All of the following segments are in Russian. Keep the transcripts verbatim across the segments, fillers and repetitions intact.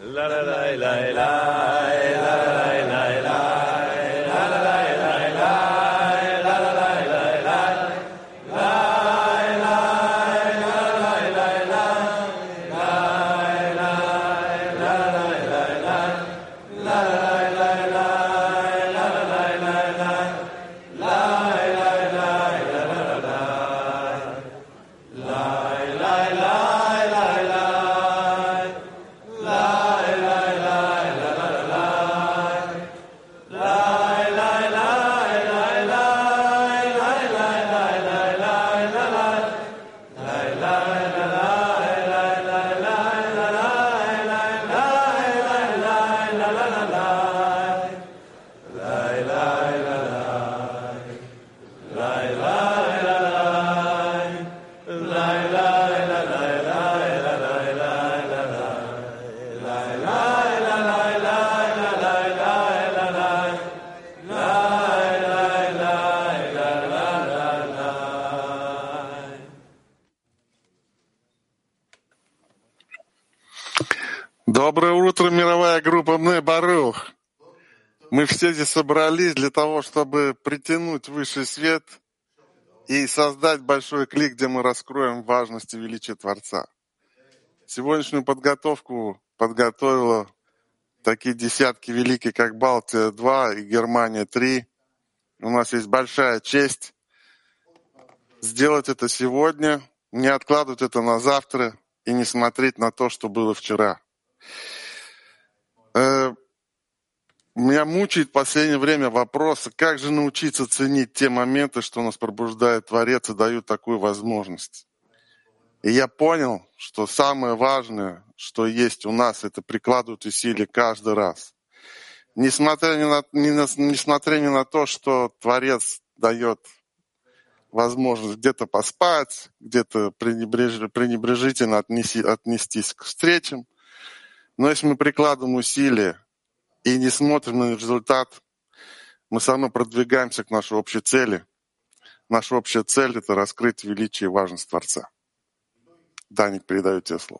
Доброе утро, мировая группа Бней Барух. Мы все здесь собрались для того, чтобы притянуть высший свет и создать большой клик, где мы раскроем важность и величие Творца. Сегодняшнюю подготовку подготовила такие десятки великие, как Балтия-два и Германия-три. У нас есть большая честь сделать это сегодня, не откладывать это на завтра и не смотреть на то, что было вчера. Э, меня мучает в последнее время вопрос, как же научиться ценить те моменты, что нас пробуждает Творец и дают такую возможность. И я понял, что самое важное, что есть у нас, это прикладывать усилия каждый раз. Несмотря ни на, ни на, несмотря ни на то, что Творец дает возможность где-то поспать, где-то пренебреж, пренебрежительно отнеси, отнестись к встречам. Но если мы прикладываем усилия и не смотрим на результат, мы все равно продвигаемся к нашей общей цели. Наша общая цель — это раскрыть величие и важность Творца. Даник, передаю тебе слово.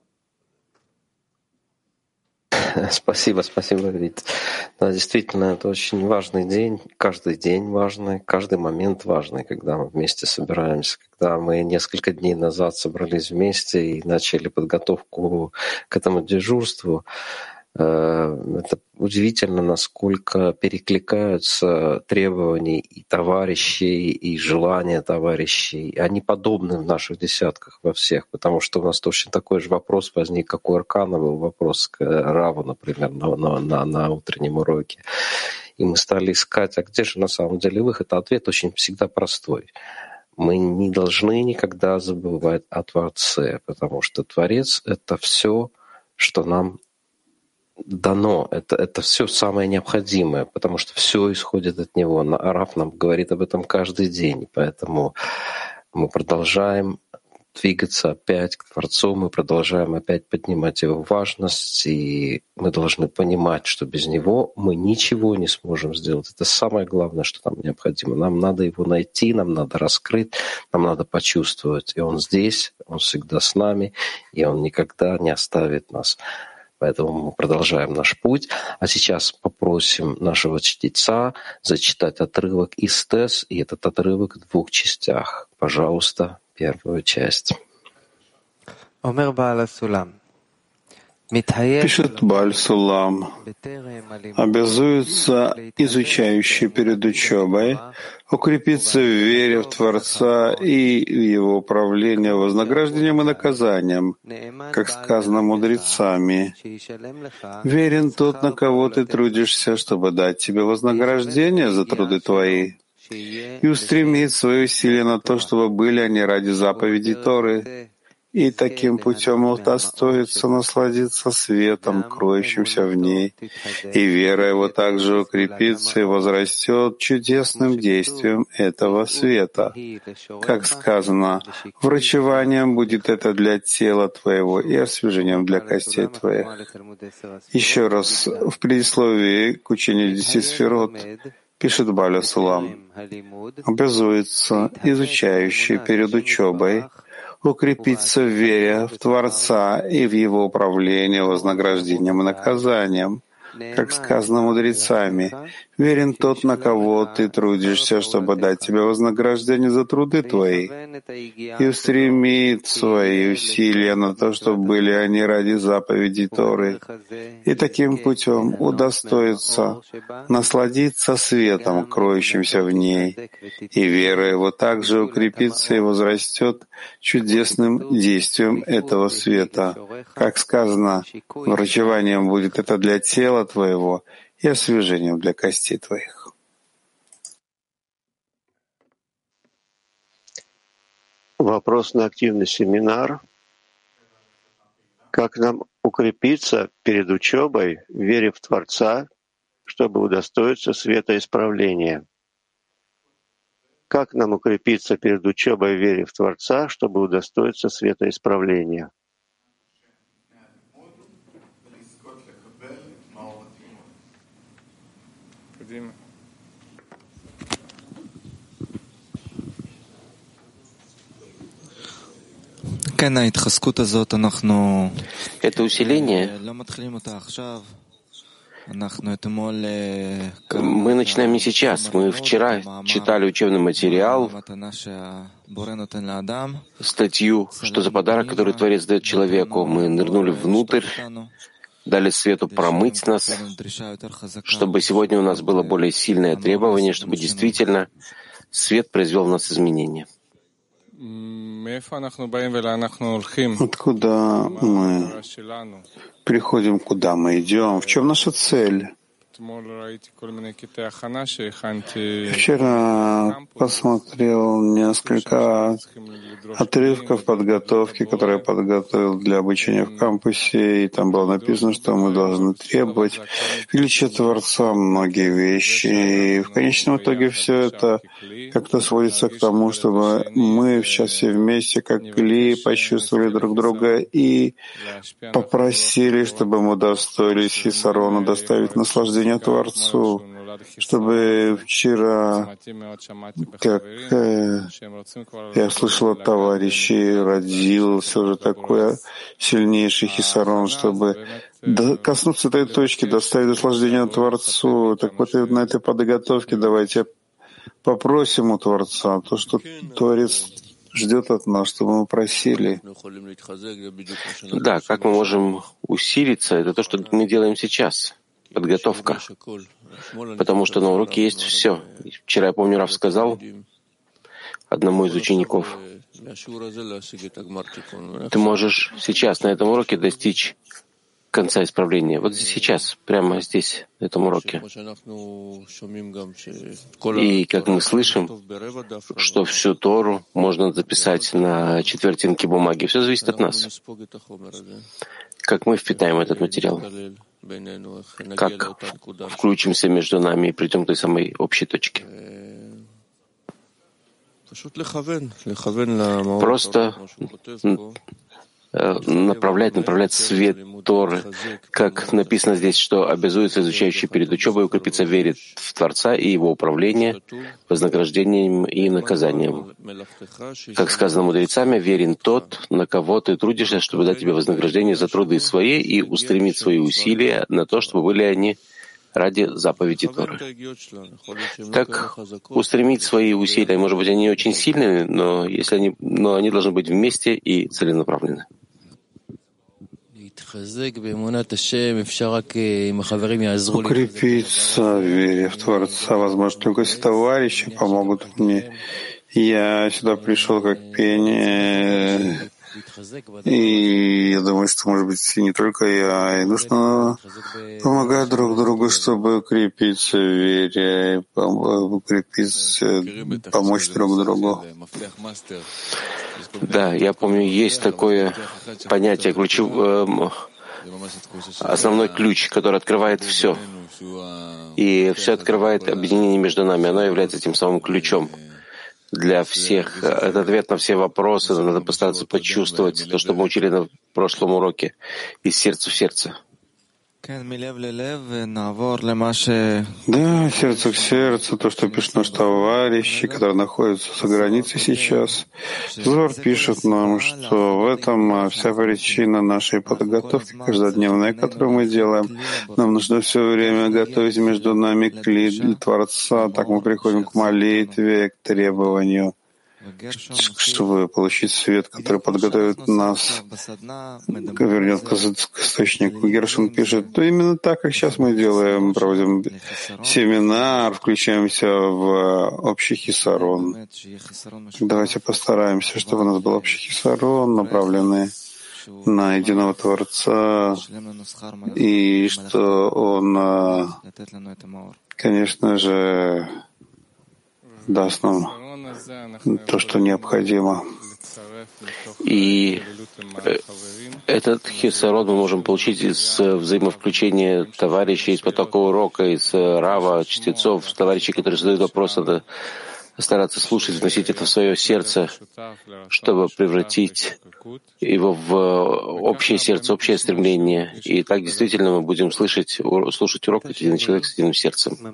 Спасибо, спасибо, Вит. Да, действительно, это очень важный день. Каждый день важный, каждый момент важный, когда мы вместе собираемся. Когда мы несколько дней назад собрались вместе и начали подготовку к этому дежурству, это удивительно, насколько перекликаются требования и товарищей, и желания товарищей. Они подобны в наших десятках во всех, потому что у нас точно такой же вопрос возник, как у Аркана был вопрос к Раву, например, на, на, на, на утреннем уроке. И мы стали искать, а где же на самом деле выход? А ответ очень всегда простой. Мы не должны никогда забывать о Творце, потому что Творец — это все, что нам дано, это, это все самое необходимое, потому что все исходит от него. Раф нам говорит об этом каждый день, поэтому мы продолжаем двигаться опять к Творцу, мы продолжаем опять поднимать его важность, и мы должны понимать, что без него мы ничего не сможем сделать. Это самое главное, что нам необходимо. Нам надо его найти, нам надо раскрыть, нам надо почувствовать. И он здесь, он всегда с нами, и он никогда не оставит нас. Поэтому мы продолжаем наш путь. А сейчас попросим нашего чтеца зачитать отрывок из ТЭС, и этот отрывок в двух частях. Пожалуйста, первую часть. Пишет Бааль Сулам, обязуется изучающий перед учебой укрепиться в вере в Творца и в Его управление вознаграждением и наказанием, как сказано мудрецами. Верен тот, на кого ты трудишься, чтобы дать тебе вознаграждение за труды твои, и устремить свои усилия на то, чтобы были они ради заповедей Торы, и таким путем удостоится насладиться светом, кроющимся в ней, и вера его также укрепится и возрастет чудесным действием этого света. Как сказано, врачеванием будет это для тела твоего и освежением для костей твоих. Еще раз, в предисловии к учению десяти сферот пишет Бааль Сулам, обязуется изучающий перед учебой укрепиться в вере в Творца и в Его управление вознаграждением и наказанием. Как сказано мудрецами, верен тот, на кого ты трудишься, чтобы дать тебе вознаграждение за труды твои, и устремит свои усилия на то, чтобы были они ради заповедей Торы, и таким путем удостоится насладиться светом, кроющимся в ней, и вера его также укрепится и возрастет чудесным действием этого света. Как сказано, врачеванием будет это для тела твоего и освежением для костей твоих. Вопрос на активный семинар. Как нам укрепиться перед учебой в вере в Творца, чтобы удостоиться света исправления? Как нам укрепиться перед учебой в вере в Творца, чтобы удостоиться света исправления? Это усиление мы начинаем не сейчас. Мы вчера читали учебный материал, статью, что за подарок, который Творец дает человеку. Мы нырнули внутрь, дали свету промыть нас, чтобы сегодня у нас было более сильное требование, чтобы действительно свет произвел в нас изменения. Откуда мы приходим, куда мы идем? В чем наша цель? Вчера посмотрел несколько отрывков подготовки, которые я подготовил для обучения в кампусе, и там было написано, что мы должны требовать величия Творца многие вещи. И в конечном итоге все это как-то сводится к тому, чтобы мы сейчас все вместе, как кли, почувствовали друг друга и попросили, чтобы мы удостоились Хисарона, доставить наслаждение Творцу, чтобы вчера, как э, я слышал от товарищей, родился уже такой сильнейший Хисарон, чтобы до, коснуться этой точки, доставить наслаждение Творцу. Так вот, на этой подготовке давайте попросим у Творца то, что Творец ждет от нас, чтобы мы просили. Да, как мы можем усилиться, это то, что мы делаем сейчас. Подготовка. Потому что на уроке есть все. Вчера, я помню, Рав сказал одному из учеников: ты можешь сейчас на этом уроке достичь конца исправления. Вот сейчас, прямо здесь, на этом уроке. И как мы слышим, что всю Тору можно записать на четвертинке бумаги. Все зависит от нас. Как мы впитаем этот материал. Как включимся между нами и придем к той самой общей точке. Просто направлять, направлять свет Торы, как написано здесь, что обязуется изучающий перед учебой укрепиться в вере в Творца и Его управление, вознаграждением и наказанием. Как сказано мудрецами, верен тот, на кого ты трудишься, чтобы дать тебе вознаграждение за труды свои и устремить свои усилия на то, чтобы были они ради заповеди Торы. Так устремить свои усилия, может быть, они очень сильные, но, если они, но они должны быть вместе и целенаправлены. Укрепиться в вере в Творца, возможно, только если товарищи помогут мне. Я сюда пришел как пение, и я думаю, что, может быть, не только я, и нужно помогать друг другу, чтобы укрепиться в вере, укрепиться, помочь друг другу. Да, я помню, есть такое понятие, ключев, э, основной ключ, который открывает все. И все открывает объединение между нами. Оно является тем самым ключом для всех. Это ответ на все вопросы. Надо постараться почувствовать то, что мы учили на прошлом уроке, из сердца в сердце. Да, сердце к сердцу, то, что пишут наши товарищи, которые находятся за границей сейчас. Зор пишет нам, что в этом вся причина нашей подготовки каждодневной, которую мы делаем. Нам нужно все время готовить между нами клей для Творца, так мы приходим к молитве, к требованию, чтобы получить свет, который подготовит нас, вернет к источнику. Гершин пишет, то именно так, как сейчас мы делаем, проводим семинар, включаемся в общий хисарон. Давайте постараемся, чтобы у нас был общий хисарон, направленный на единого Творца, и что он, конечно же, даст нам то, что необходимо. И этот хисарон мы можем получить из взаимовключения товарищей, из потока урока, из рава, чтецов, товарищей, которые задают вопросы, надо стараться слушать, вносить это в свое сердце, чтобы превратить его в общее сердце, общее стремление. И так действительно мы будем слышать, слушать урок, как один человек с единым сердцем.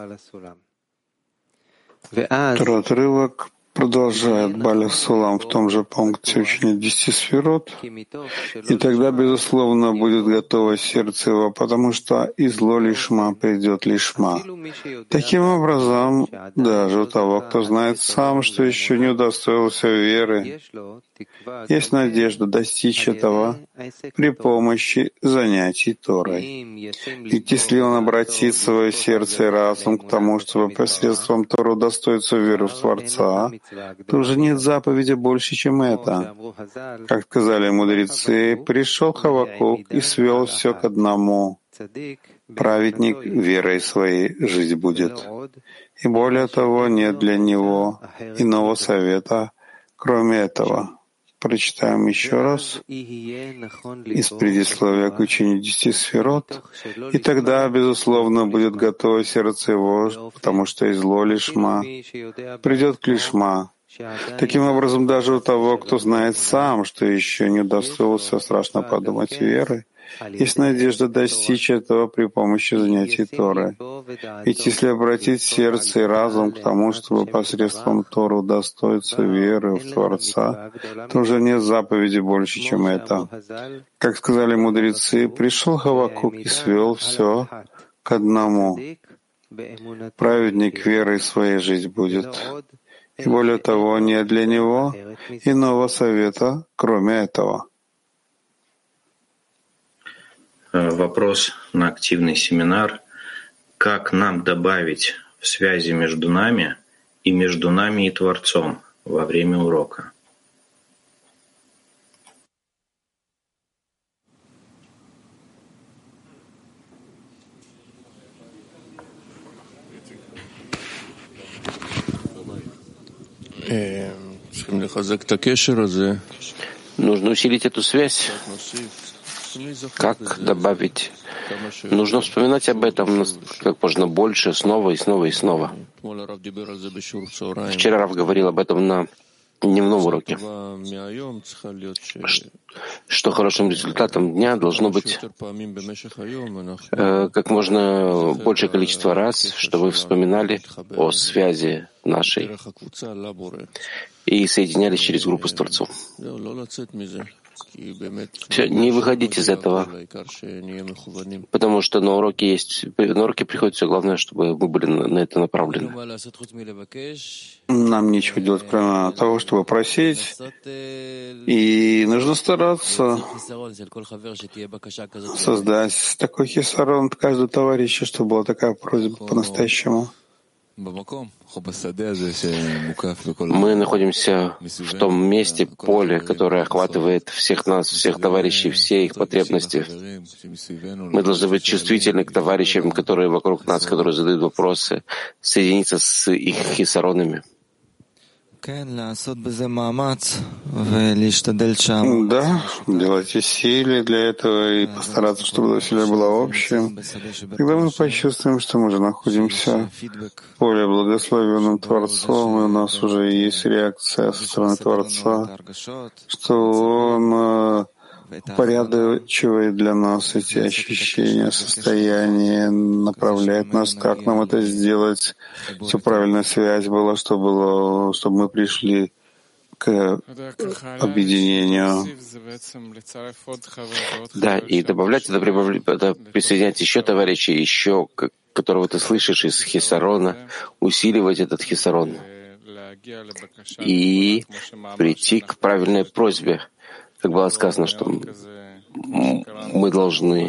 Второй отрывок продолжает Баля Сулам в том же пункте учения десяти сферот, и тогда, безусловно, будет готово сердце его, потому что из ло лишма придет лишма. Таким образом, даже у того, кто знает сам, что еще не удостоился веры, есть надежда достичь этого при помощи занятий Торой. Ведь если он обратит свое сердце и разум к тому, чтобы посредством Торы удостоиться веры в Творца, то уже нет заповеди больше, чем это. Как сказали мудрецы, пришел Хавакук и свел все к одному. Праведник верой своей жить будет. И более того, нет для него иного совета, кроме этого. Прочитаем еще раз из предисловия к учению десяти сферот, и тогда, безусловно, будет готово сердце его, потому что из ло лишма придет к лишма. Таким образом, даже у того, кто знает сам, что еще не удостоился страшно подумать веры, есть надежда достичь этого при помощи занятий Торы. Ведь если обратить сердце и разум к тому, чтобы посредством Торы удостоиться веры в Творца, то уже нет заповеди больше, чем это. Как сказали мудрецы, пришел Хавакук и свел все к одному. Праведник верой своей жить будет. И более того, нет для него иного совета, кроме этого. Вопрос на активный семинар. Как нам добавить в связи между нами и между нами и Творцом во время урока? Нужно усилить эту связь. Как добавить? Нужно вспоминать об этом как можно больше, снова и снова и снова. Вчера Рав говорил об этом на дневном уроке, что хорошим результатом дня должно быть э, как можно большее количество раз, чтобы вы вспоминали о связи нашей и соединялись через группу с Творцом. Все, не выходите из этого, потому что на уроке есть, на уроке приходит все главное, чтобы мы были на это направлены. Нам нечего делать, кроме того, чтобы просить, и нужно стараться создать такой хисарон от каждого товарища, чтобы была такая просьба по-настоящему. Мы находимся в том месте, поле, которое охватывает всех нас, всех товарищей, все их потребности. Мы должны быть чувствительны к товарищам, которые вокруг нас, которые задают вопросы, соединиться с их хисаронами. Да, делайте усилия для этого и постараться, чтобы усилие было общим. Когда мы почувствуем, что мы уже находимся в поле благословенным Творцом, и у нас уже есть реакция со стороны Творца, что Он упорядочивает для нас эти ощущения, состояния, направляет нас, как нам это сделать, все правильная связь была, чтобы, было, чтобы мы пришли к объединению. Да, и добавлять это, прибавлять, это присоединять еще товарищей, еще, которого ты слышишь из хисарона, усиливать этот хисарон и прийти к правильной просьбе. Как было сказано, что мы должны,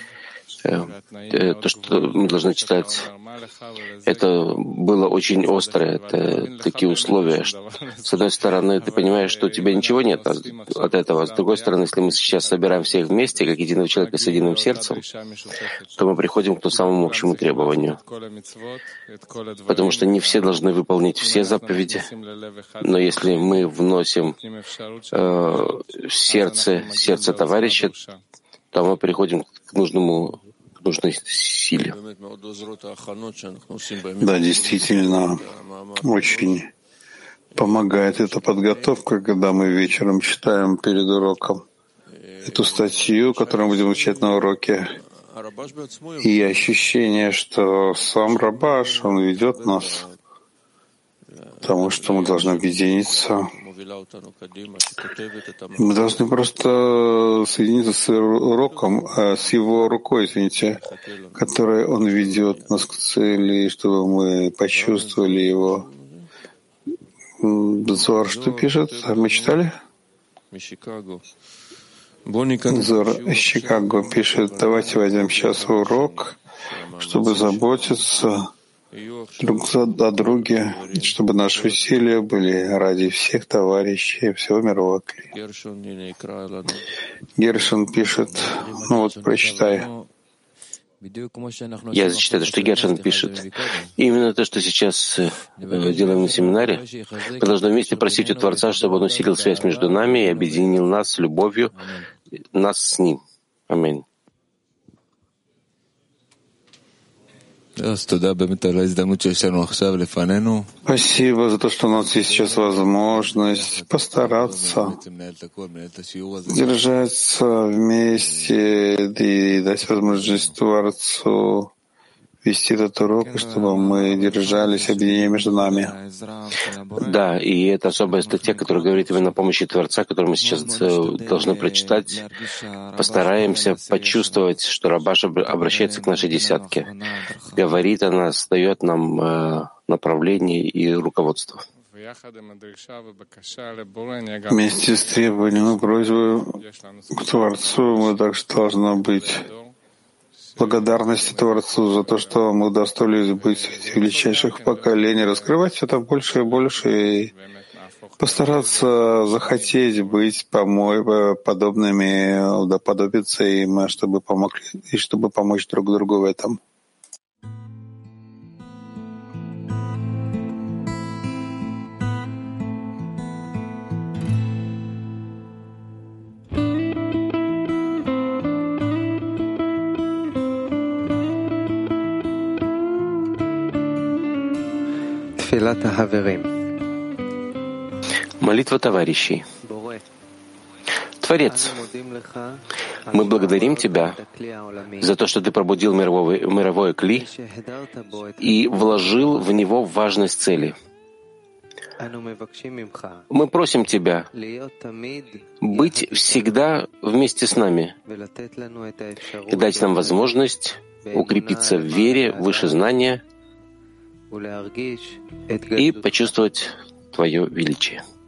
то, что мы должны читать, это было очень острое, это такие условия. Что, с одной стороны, ты понимаешь, что у тебя ничего нет от этого. С другой стороны, если мы сейчас собираем всех вместе, как единого человека с единым сердцем, то мы приходим к тому самому общему требованию. Потому что не все должны выполнить все заповеди, но если мы вносим э, в сердце, сердце товарища, то мы приходим к нужному нужной силе. Да, действительно, очень помогает эта подготовка, когда мы вечером читаем перед уроком эту статью, которую мы будем учить на уроке. И ощущение, что сам Рабаш, он ведет нас к тому, что мы должны объединиться. Мы должны просто соединиться с уроком, с его рукой, извините, которой он ведет нас к цели, чтобы мы почувствовали его. Зор что пишет? Мы читали? Зор из Чикаго пишет: давайте возьмем сейчас урок, чтобы заботиться друг о друге, чтобы наши усилия были ради всех товарищей, всего мирового кли. Гершон пишет, ну вот прочитай. Я зачитаю то, что Гершон пишет. Именно то, что сейчас делаем на семинаре, мы должны вместе просить у Творца, чтобы Он усилил связь между нами и объединил нас с любовью, нас с Ним. Аминь. Спасибо за то, что у нас есть сейчас возможность постараться держаться вместе и дать возможность Творцу вести этот урок, и чтобы мы держались объединения между нами. Да, и это особая статья, которая говорит именно о помощи Творца, которую мы сейчас должны прочитать. Постараемся почувствовать, что Рабаш обращается к нашей десятке. Говорит о нас, дает нам направление и руководство. Вместе с требованием и просьбой к Творцу мы также должны быть благодарности Творцу за то, что мы удостоились быть среди величайших поколений, раскрывать это больше и больше и постараться захотеть быть помой, подобными, уподобиться им, чтобы помогли, и чтобы помочь друг другу в этом. Молитва товарищей. Творец, мы благодарим Тебя за то, что Ты пробудил мировое, мировое кли и вложил в него важность цели. Мы просим Тебя быть всегда вместе с нами и дать нам возможность укрепиться в вере, выше знания и почувствовать Твое величие.